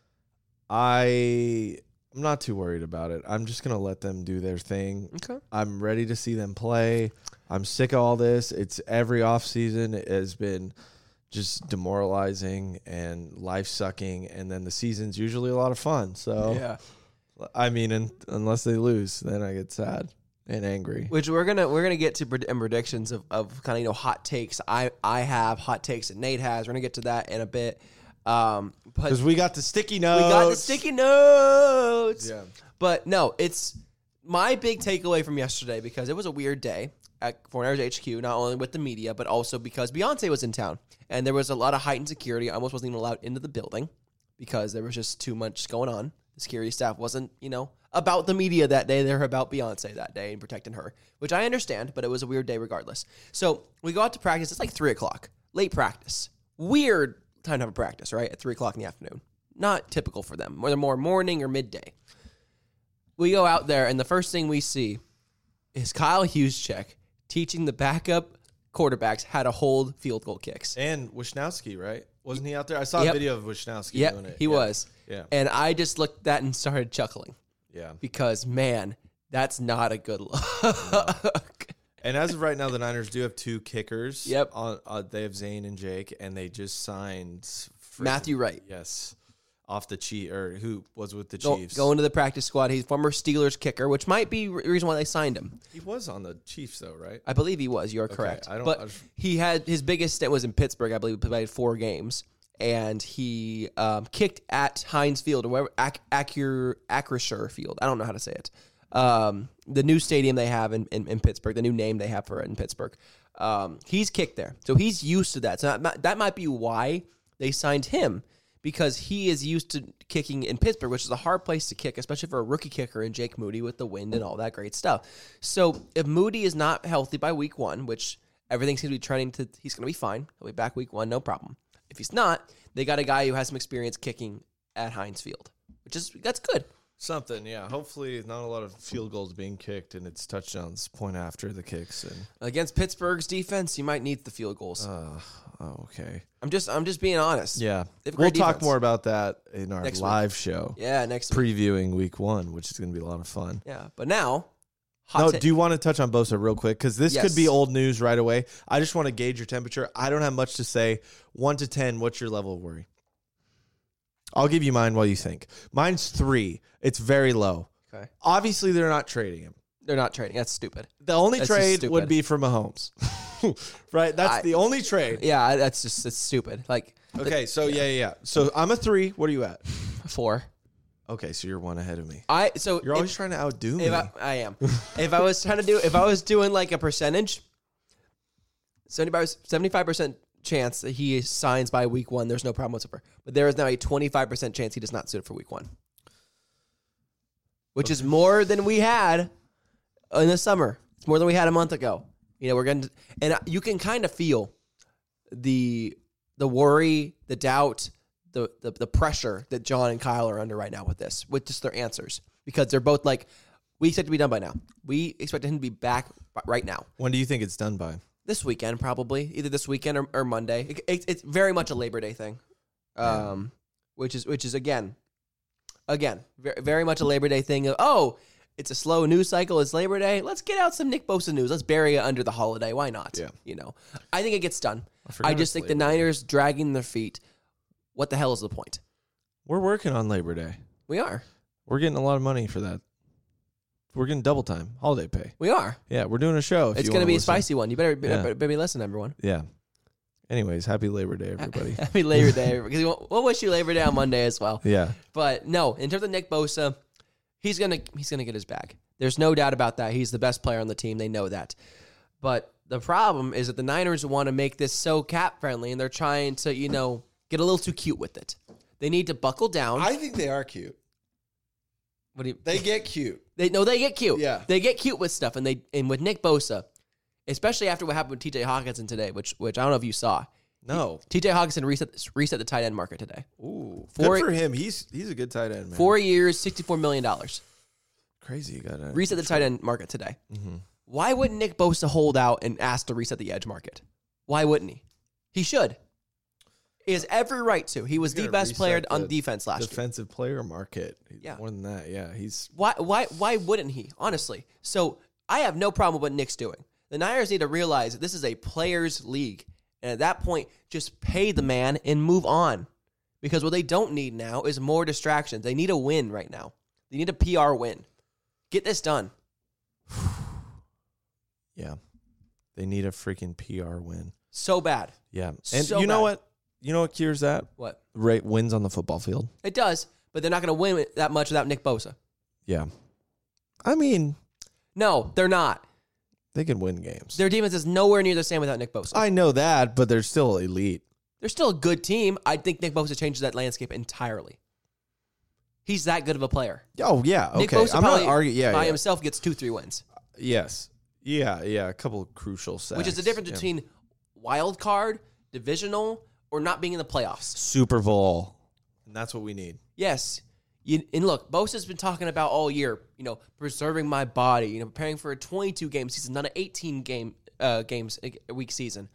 I I'm not too worried about it. I'm just gonna let them do their thing. Okay. I'm ready to see them play. I'm sick of all this. It's every offseason it has been just demoralizing and life sucking, and then the season's usually a lot of fun. So Yeah. I mean, and, unless they lose, then I get sad and angry. Which we're gonna we're gonna get to pred- and predictions of, of kind of you know hot takes. I I have hot takes that Nate has. We're gonna get to that in a bit. Um, but Because we got the sticky we notes. got the sticky notes. Yeah. But no, it's my big takeaway from yesterday because it was a weird day at forty-niners H Q, not only with the media, but also because Beyonce was in town. And there was a lot of heightened security. I almost wasn't even allowed into the building because there was just too much going on. The security staff wasn't, you know, about the media that day. They were about Beyonce that day and protecting her, which I understand, but it was a weird day regardless. So we go out to practice. It's like three o'clock. Late practice. Weird time to have a practice, right? At three o'clock in the afternoon. Not typical for them. Whether more morning or midday. We go out there, and the first thing we see is Kyle Juszczyk teaching the backup quarterbacks how to hold field goal kicks. And Wisnowski, right? Wasn't he out there? I saw Yep. a video of Wisnowski Yeah, doing it. he yeah. was. Yeah. And I just looked at that and started chuckling Yeah. because, man, That's not a good look. And as of right now, the Niners do have two kickers. Yep. On, uh, they have Zane and Jake, and they just signed freaking- Matthew Wright. Yes. Off the Chiefs, or who was with the Go, Chiefs. going to the practice squad. He's former Steelers kicker, which might be the reason why they signed him. He was on the Chiefs, though, right? I believe he was. You're correct. I don't- but I just- he had his biggest stint was in Pittsburgh. I believe he played four games, and he um, kicked at Heinz Field or whatever Ac- Acur Acrisure Field. I don't know how to say it. Um, the new stadium they have in, in, in Pittsburgh, the new name they have for it in Pittsburgh. Um, he's kicked there, so he's used to that. So that might, that might be why they signed him, because he is used to kicking in Pittsburgh, which is a hard place to kick, especially for a rookie kicker in Jake Moody with the wind and all that great stuff. So if Moody is not healthy by week one, which everything seems to be trending to, he's going to be fine. He'll be back week one, no problem. If he's not, they got a guy who has some experience kicking at Heinz Field, which is, that's good. Something, yeah. Hopefully not a lot of field goals being kicked, and it's touchdowns point after the kicks. And Against Pittsburgh's defense, you might need the field goals. uh, oh, okay. I'm just I'm just being honest. Yeah. They have a We'll great talk defense. more about that in our Next week. live show. Yeah, next week. Previewing week one, which is going to be a lot of fun. Yeah, but now, hot No, ta- do you want to touch on Bosa real quick? Because this Yes. could be old news right away. I just want to gauge your temperature. I don't have much to say. One to ten, what's your level of worry? I'll give you mine while you think. Mine's three. It's very low. Okay. Obviously, they're not trading him. They're not trading. That's stupid. The only That's just trade stupid. would be for Mahomes. Right? That's I- the only trade. Yeah, that's just it's stupid. Like Okay, so yeah, yeah, yeah. So I'm a three. What are you at? four. Okay, so you're one ahead of me. I so You're always if, trying to outdo me. if I, I am. If I was trying to do, if I was doing like a percentage, seventy-five percent chance that he signs by week one. There's no problem whatsoever. But there is now a twenty-five percent chance he does not suit for week one, which is more than we had in the summer. It's more than we had a month ago. You know, we're going to, and you can kind of feel the the worry, the doubt, the, the the pressure that John and Kyle are under right now with this, with just their answers, because they're both like, we expect to be done by now. We expect him to be back right now. When do you think it's done by? This weekend, probably either this weekend or, or Monday. It, it, it's very much a Labor Day thing, um, yeah. which is which is again, again very, very much a Labor Day thing. Of, oh, it's a slow news cycle. It's Labor Day. Let's get out some Nick Bosa news. Let's bury it under the holiday. Why not? Yeah. You know, I think it gets done. I, I just think the Niners dragging their feet. What the hell is the point? We're working on Labor Day. We are. We're getting a lot of money for that. We're getting double time, holiday pay. We are. Yeah, we're doing a show. If It's going to be a spicy one. You better, Yeah. better, better listen, everyone. Yeah. Anyways, happy Labor Day, everybody. Happy Labor Day. Because we'll, we'll wish you Labor Day on Monday as well. Yeah. But no, in terms of Nick Bosa, he's gonna he's gonna get his bag. There's no doubt about that. He's the best player on the team. They know that. But the problem is that the Niners want to make this so cap friendly, and they're trying to, you know, get a little too cute with it. They need to buckle down. I think they are cute. What do you, They get cute. They no, they get cute. Yeah. They get cute with stuff, and they and with Nick Bosa, especially after what happened with T J Hawkinson today, which which I don't know if you saw. No. T J Hawkinson reset reset the tight end market today. Ooh. Four- Good for him. He's he's a good tight end, man. Four years, sixty-four million dollars. Crazy. You got to Reset the tight end market today. Mm-hmm. Why wouldn't Nick Bosa hold out and ask to reset the edge market? Why wouldn't he? He should. He has every right to. He was You the gotta best player reset on the defense last year. defensive player market. Yeah. More than that. Yeah. He's Why why why wouldn't he? Honestly. So I have no problem with what Nick's doing. The Niners need to realize that this is a players' league. And at that point, just pay the man and move on. Because what they don't need now is more distractions. They need a win right now. They need a P R win. Get this done. yeah. They need a freaking P R win. So bad. Yeah. And So you know bad. what? You know what cures that? What? Right, wins on the football field. It does, but they're not going to win it that much without Nick Bosa. Yeah. I mean, No, they're not. they can win games. Their defense is nowhere near the same without Nick Bosa. I know that, but they're still elite. They're still a good team. I think Nick Bosa changes that landscape entirely. He's that good of a player. Oh, yeah. Okay. Nick Bosa I'm not probably arguing. Yeah. by yeah. himself gets two, three wins, Yes. Yeah. Yeah. A couple of crucial sacks. which is the difference Yeah. between wild card, divisional, or not being in the playoffs. Super Bowl. And that's what we need. Yes. You, and look, Bosa's been talking about all year, you know, preserving my body, you know, preparing for a twenty-two game season, not an eighteen game uh, games a week season.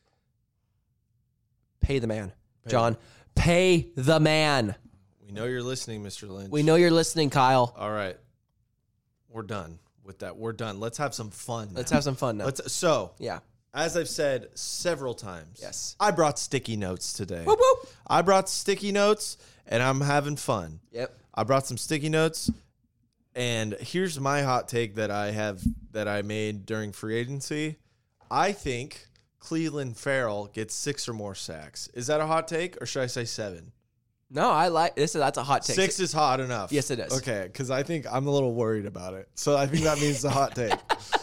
Pay the man, Pay John. Pay the man. We know you're listening, Mister Lynch. We know you're listening, Kyle. All right. We're done. with that. We're done. Let's have some fun. Let's now. have some fun now. Let's so yeah. As I've said several times, Yes. I brought sticky notes today. Whoop, whoop. I brought sticky notes, and I'm having fun. Yep. I brought some sticky notes, and here's my hot take that I have that I made during free agency. I think Cleveland Farrell gets six or more sacks. Is that a hot take, or should I say seven? No, I like this. Is that's a hot take. Six is hot enough. Yes, it is. Okay, because I think I'm a little worried about it. So I think that means it's a hot take.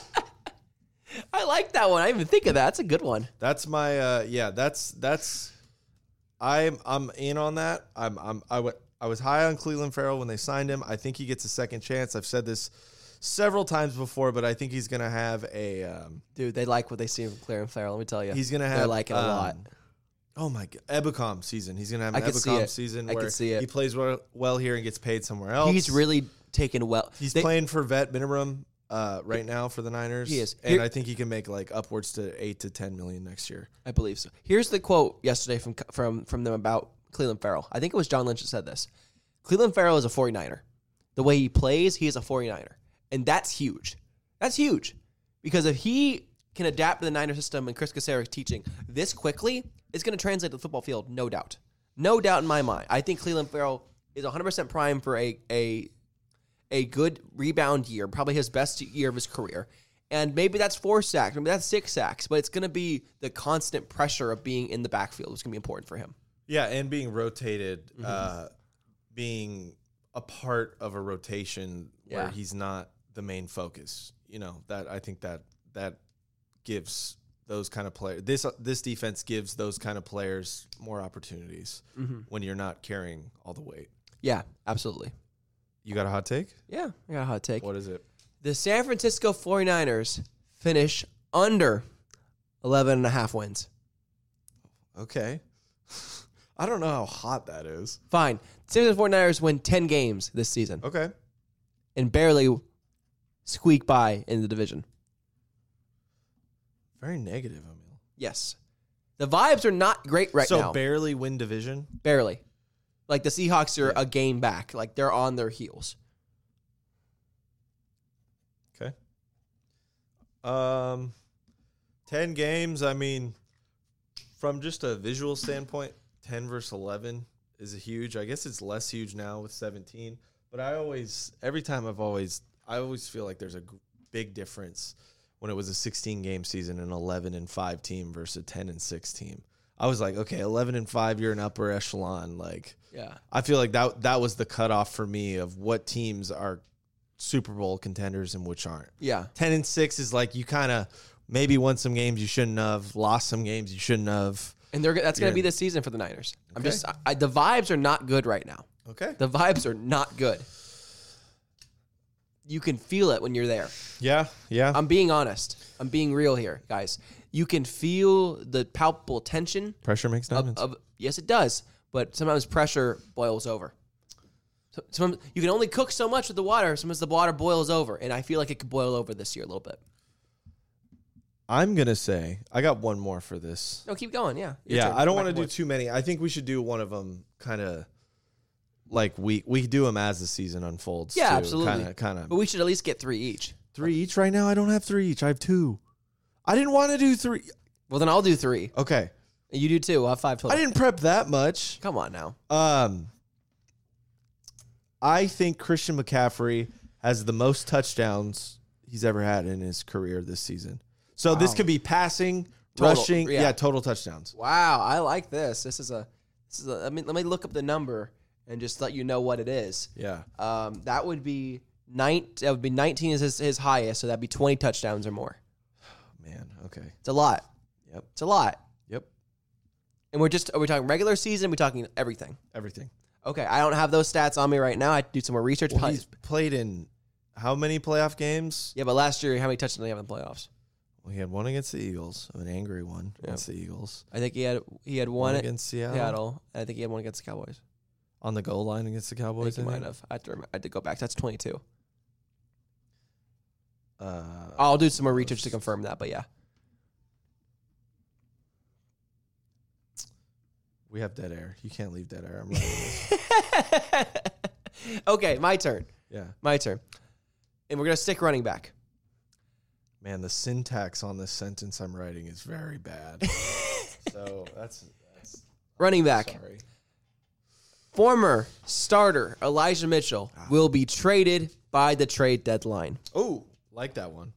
I like that one. I didn't even think of that. That's a good one. That's my uh yeah, that's that's I'm I'm in on that. I'm I'm I went I was high on Cleveland Farrell when they signed him. I think he gets a second chance. I've said this several times before, but I think he's gonna have a um Dude, they like what they see from Cleveland Farrell. Let me tell you. he's gonna They have like it a um, lot. Oh my god, Ebicom season. He's gonna have I an could see Ebicom it. season I where could see it. he plays well, well here and gets paid somewhere else. He's really taken well. he's They- playing for vet minimum uh, right now for the Niners. He is. and Here- I think he can make like upwards to eight to ten million next year. I believe so. Here's the quote yesterday from from from them about Cleveland Farrell. I think it was John Lynch that said this. Cleveland Farrell is a 49er. The way he plays, he is a 49er. And that's huge. That's huge. Because if he can adapt to the Niner system and Chris Kaceric's teaching this quickly, it's going to translate to the football field, no doubt. No doubt in my mind. I think Cleveland Farrell is one hundred percent prime for a a a good rebound year, probably his best year of his career. And maybe that's four sacks, maybe that's six sacks, but it's going to be the constant pressure of being in the backfield is going to be important for him. Yeah, and being rotated, mm-hmm. uh, being a part of a rotation where Yeah. he's not the main focus. You know, that I think that that gives those kind of players this this defense gives those kind of players more opportunities Mm-hmm. when you're not carrying all the weight. Yeah, absolutely. You got a hot take? Yeah, I got a hot take. What is it? The San Francisco 49ers finish under eleven and a half wins. Okay. I don't know how hot that is. Fine. San Francisco 49ers win ten games this season Okay. and barely squeak by in the division. Very negative, Emil. Yes. The vibes are not great right so now. barely win division? Barely. Like the Seahawks are Yeah. a game back. Like they're on their heels. Okay. Um, ten games. I mean, from just a visual standpoint, ten versus eleven is a huge. I guess it's less huge now with seventeen. But I always, every time I've always, I always feel like there's a g- big difference when it was a sixteen game season, an eleven and five team versus a ten and six team. I was like, okay, eleven and five, you're an upper echelon. Like, Yeah. I feel like that that was the cutoff for me of what teams are Super Bowl contenders and which aren't. Yeah. ten and six is like you kind of maybe won some games you shouldn't have, lost some games you shouldn't have. And they're that's going Yeah. to be the season for the Niners. I'm Okay. just I, the vibes are not good right now. Okay. The vibes are not good. You can feel it when you're there. Yeah, yeah. I'm being honest. I'm being real here, guys. You can feel the palpable tension Pressure makes of, diamonds. of yes, it does. But sometimes pressure boils over. So, sometimes you can only cook so much with the water. Sometimes the water boils over, and I feel like it could boil over this year a little bit. I'm going to say, I got one more for this. No, keep going. Yeah. Your Yeah, turn. I don't Back want to and do forth. too many. I think we should do one of them kind of like we we do them as the season unfolds. Yeah, too. absolutely. Kind of, kind But of. we should at least get three each. Three each right now? I don't have three each. I have two. I didn't want to do three. Well, then I'll do three. Okay. You do too. I'll have five total. I didn't prep that much. Come on now. Um, I think Christian McCaffrey has the most touchdowns he's ever had in his career this season. So this Wow. could be passing, Total, rushing, yeah. yeah. total touchdowns. Wow, I like this. This is a. This is a. I mean, let me look up the number and just let you know what it is. Yeah. Um, that would be nine. That would be nineteen is his, his highest, so that'd be twenty touchdowns or more. Man, okay. It's a lot. Yep. It's a lot. Yep. And we're just are we talking regular season? Are we talking everything? Everything. Okay, I don't have those stats on me right now. I have to do some more research. Well, Probably- he's played in how many playoff games? yeah, but last year, how many touchdowns did he have in the playoffs? Well, he had one against the Eagles, an angry one against the Eagles. I think he had he had One one, at against Seattle. Seattle. And I think he had one against the Cowboys. On the goal line against the I Cowboys. think he I might think. have. I have to, remember, I had to go back. That's twenty-two. Uh, I'll do some more research to confirm that, but yeah. we have dead air. You can't leave dead air. I'm writing this. Okay, my turn. Yeah. My turn. and we're going to stick running back. Man, the syntax on this sentence I'm writing is very bad. so that's, that's running back. Sorry. Former starter Elijah Mitchell ah. will be traded by the trade deadline. Oh, like that one.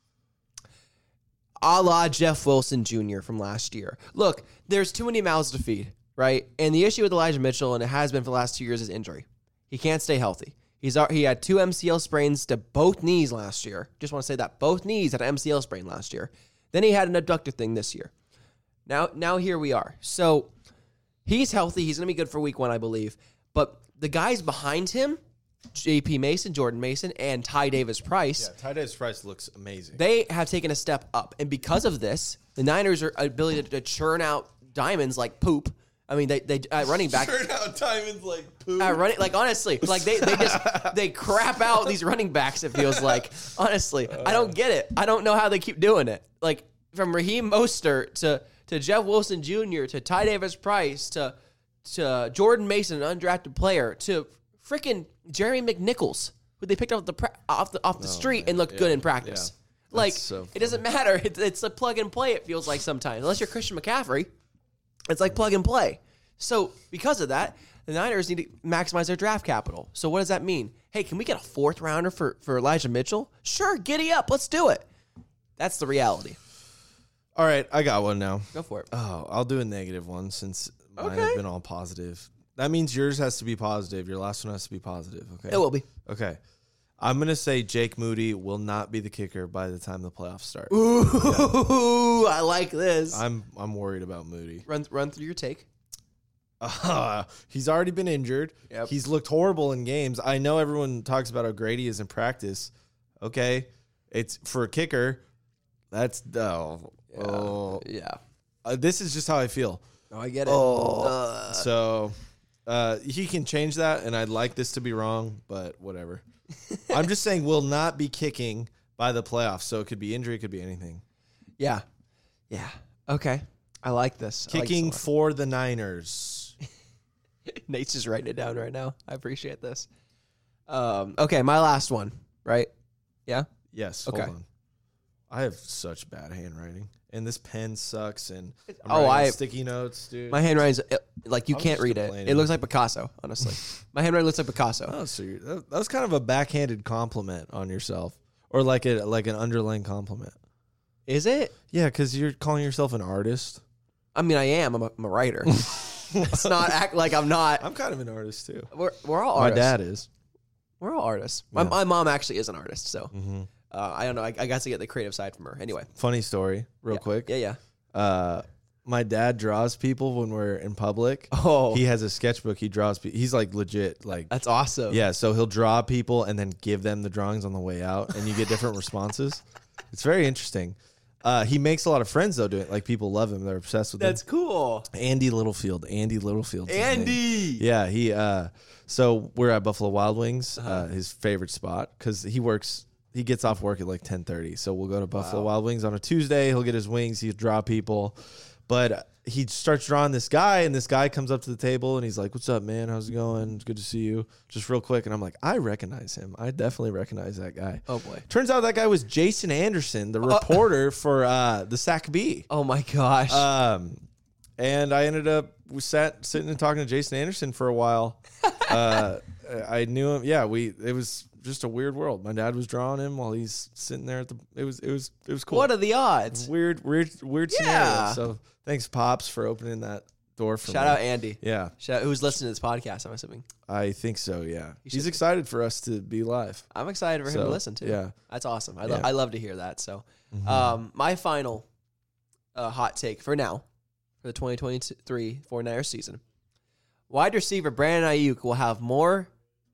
A la Jeff Wilson Junior from last year. Look, there's too many mouths to feed, right? And the issue with Elijah Mitchell, and it has been for the last two years, is injury. He can't stay healthy. He's He had two M C L sprains to both knees last year. Just want to say that. Both knees had an M C L sprain last year. Then he had an abductor thing this year. Now, now here we are. So he's healthy. He's going to be good for week one, I believe. But the guys behind him, J P Mason, Jordan Mason, and Ty Davis Price. Yeah, Ty Davis Price looks amazing. They have taken a step up. And because of this, the Niners are ability to, to churn out diamonds like poop. I mean, they they uh, running back. Churn out diamonds like poop. Uh, running like honestly, like they, they just they crap out these running backs. It feels like honestly, uh, I don't get it. I don't know how they keep doing it. Like from Raheem Mostert to to Jeff Wilson Junior to Ty Davis Price to to Jordan Mason, an undrafted player, to freaking Jeremy McNichols, who they picked up the pre- off the off the oh, street man. and looked yeah. good in practice. Yeah. Like so it doesn't matter. It's, it's a plug and play. It feels like sometimes, unless you're Christian McCaffrey, it's like plug and play. So because of that, the Niners need to maximize their draft capital. So what does that mean? Hey, can we get a fourth rounder for for Elijah Mitchell? Sure, giddy up, let's do it. That's the reality. All right, I got one now. Go for it. Oh, I'll do a negative one since mine okay. have been all positive. That means yours has to be positive. Your last one has to be positive. Okay. It will be. Okay. I'm going to say Jake Moody will not be the kicker by the time the playoffs start. Ooh, yeah. I like this. I'm I'm worried about Moody. Run run through your take. Uh, he's already been injured. Yep. He's looked horrible in games. I know everyone talks about how great he is in practice. Okay. It's for a kicker. That's oh, yeah. oh. yeah. Uh, this is just how I feel. Oh, I get it. Oh. Uh. So uh, he can change that, and I'd like this to be wrong, but whatever. I'm just saying we'll not be kicking by the playoffs, so it could be injury, it could be anything. Yeah. Yeah. Okay. I like this. Kicking like for the Niners. Nate's just writing it down right now. I appreciate this. Um, okay, my last one, right? Yeah? Yes. Okay. Hold on. I have such bad handwriting, and this pen sucks, and I'm oh, I sticky notes, dude. My handwriting's like you I'm can't read it. It looks like Picasso, honestly. My handwriting looks like Picasso. Oh, so you're, that, that was kind of a backhanded compliment on yourself, or like a like an underlying compliment. Is it? Yeah, because you're calling yourself an artist. I mean, I am. I'm a, I'm a writer. It's not act like I'm not. I'm kind of an artist too. We're we're all artists. My dad is. We're all artists. My, Yeah. my mom actually is an artist, so Mm-hmm. uh, I don't know. I, I got to get the creative side from her. Anyway, Funny story, real Yeah. quick. yeah, yeah. Uh, my dad draws people when we're in public. Oh, He has a sketchbook. He draws. Pe- he's like legit. Like that's awesome. yeah. So he'll draw people and then give them the drawings on the way out, and you get different responses. It's very interesting. Uh, he makes a lot of friends though doing it. Like people love him. They're obsessed with That's him. cool. Andy Littlefield. Andy Littlefield. Andy. Yeah. He. Uh, so we're at Buffalo Wild Wings. Uh-huh. Uh, his favorite spot because he works. He gets off work at like ten thirty. So we'll go to Buffalo Wow. Wild Wings on a Tuesday. He'll get his wings. He'll draw people, but he starts drawing this guy, and this guy comes up to the table, and he's like, "What's up, man? How's it going? It's good to see you." Just real quick, and I'm like, I recognize him. I definitely recognize that guy. Oh boy. Turns out that guy was Jason Anderson, the reporter for uh, the Sac Bee. Oh my gosh. Um, and I ended up we sat sitting and talking to Jason Anderson for a while. uh, I knew him. Yeah, we. It was just a weird world. My dad was drawing him while he's sitting there at the. It was. It was. It was cool. What are the odds? Weird, weird, weird Yeah. scenario. So thanks, Pops, for opening that door for Shout me. out Andy. Yeah, Shout out, who's listening to this podcast? I'm assuming. I think so. Yeah, You he's should- excited for us to be live. I'm excited for him So, to listen to. yeah. That's awesome. I, lo- Yeah. I love to hear that. So, Mhm. um, my final uh, hot take for now, for the twenty twenty-three 49ers season, wide receiver Brandon Ayuk will have more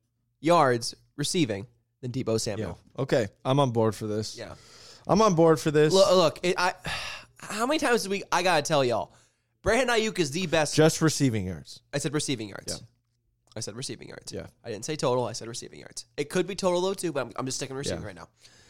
yards receiving than Deebo Yeah. Samuel. Okay, I'm on board for this. Yeah. I'm on board for this. Look, look it, I. How many times do we? I gotta tell y'all, Brandon Ayuk is the best. Just receiving yards. I said receiving yards. Yeah. I said receiving yards. Yeah. I didn't say total. I said receiving yards. It could be total though too, but I'm, I'm just sticking with receiving Yeah. right now.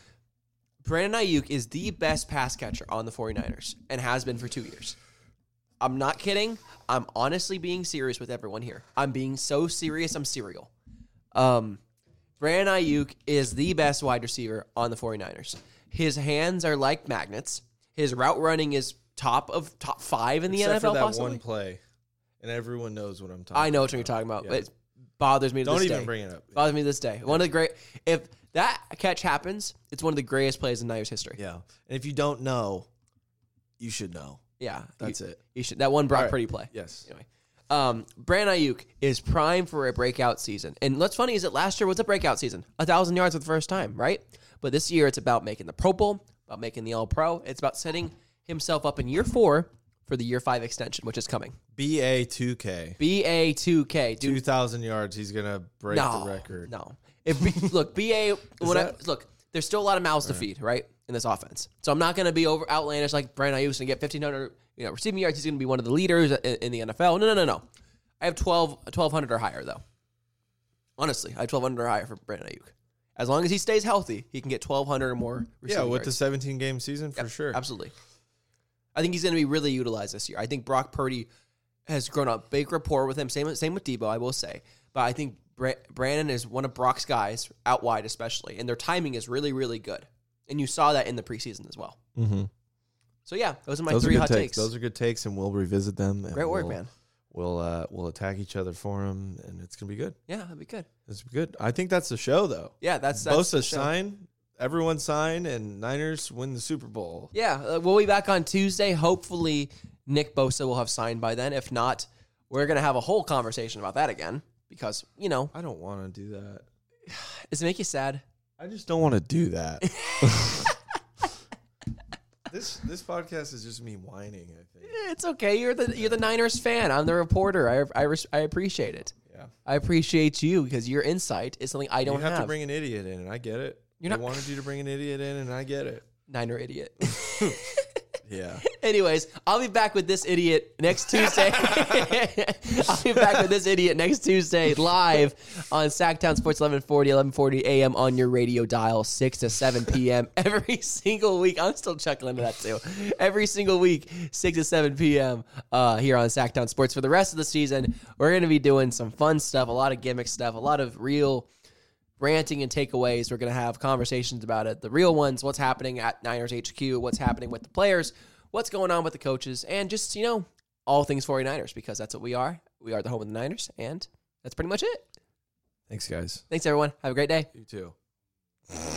Brandon Ayuk is the best pass catcher on the 49ers and has been for two years. I'm not kidding. I'm honestly being serious with everyone here. I'm being so serious. I'm serial. Um, Brandon Ayuk is the best wide receiver on the 49ers. His hands are like magnets. His route running is top of top five in the Except N F L, for that possibly. one play, and everyone knows what I'm talking about. I know what you're talking about, Yeah. but it bothers me to Don't this even day. bring it up. Bothers me to this day. One of the great... If that catch happens, it's one of the greatest plays in Niners history. Yeah. And if you don't know, you should know. Yeah. That's you, it. You should. That one Brock All right. Purdy play. Yes. Anyway. Um, Brandon Ayuk is prime for a breakout season. And what's funny is that last year was a breakout season. A thousand yards for the first time, right? But this year it's about making the Pro Bowl, about making the All-Pro. It's about setting himself up in year four for the year five extension, which is coming. B A two K. B A two K. Dude, two thousand yards. He's going to break no, the record. No. If B, look, B A, when I, that- look, there's still a lot of mouths to feed, right, in this offense. So I'm not going to be over outlandish like Brandon Ayuk's going to get fifteen hundred you know, receiving yards. He's going to be one of the leaders in, in the N F L. No, no, no, no. I have twelve, twelve hundred or higher, though. Honestly, I have twelve hundred or higher for Brandon Ayuk. As long as he stays healthy, he can get twelve hundred or more receiving Yeah, with the yards. seventeen game season, for Yep, sure. Absolutely. I think he's going to be really utilized this year. I think Brock Purdy has grown up big rapport with him. Same, same with Debo, I will say. But I think Bra- Brandon is one of Brock's guys, out wide especially, and their timing is really, really good. And you saw that in the preseason as well. Mm-hmm. So, yeah, those are my Those are three good hot takes. takes. Those are good takes, and we'll revisit them. and Great work, we'll, man. We'll uh, we'll attack each other for them, and it's gonna be good. Yeah, that'd be good. It's good. I think that's the show, though. Yeah, that's, that's Bosa the show. sign, everyone sign, and Niners win the Super Bowl. Yeah, uh, we'll be back on Tuesday. Hopefully, Nick Bosa will have signed by then. If not, we're going to have a whole conversation about that again because, you know, I don't want to do that. does it make you sad? I just don't want to do that. This this podcast is just me whining, I think. It's okay. You're the you're the Niners fan. I'm the reporter. I I, res- I appreciate it. Yeah. I appreciate you because your insight is something I don't you have, have. to bring an idiot in, and I get it. You're I not- wanted you to bring an idiot in, and I get it. Niner idiot. Yeah. Anyways, I'll be back with this idiot next Tuesday. I'll be back with this idiot next Tuesday live on Sacktown Sports eleven forty, eleven forty a.m. on your radio dial, six to seven p.m. every single week. I'm still chuckling to that too. Every single week, six to seven p.m. Uh, here on Sacktown Sports. For the rest of the season, we're going to be doing some fun stuff, a lot of gimmick stuff, a lot of real ranting and takeaways. We're going to have conversations about it. The real ones, what's happening at Niners H Q, what's happening with the players, what's going on with the coaches, and just, you know, all things 49ers, because that's what we are. We are the home of the Niners, and that's pretty much it. Thanks, guys. Thanks, everyone. Have a great day. You too.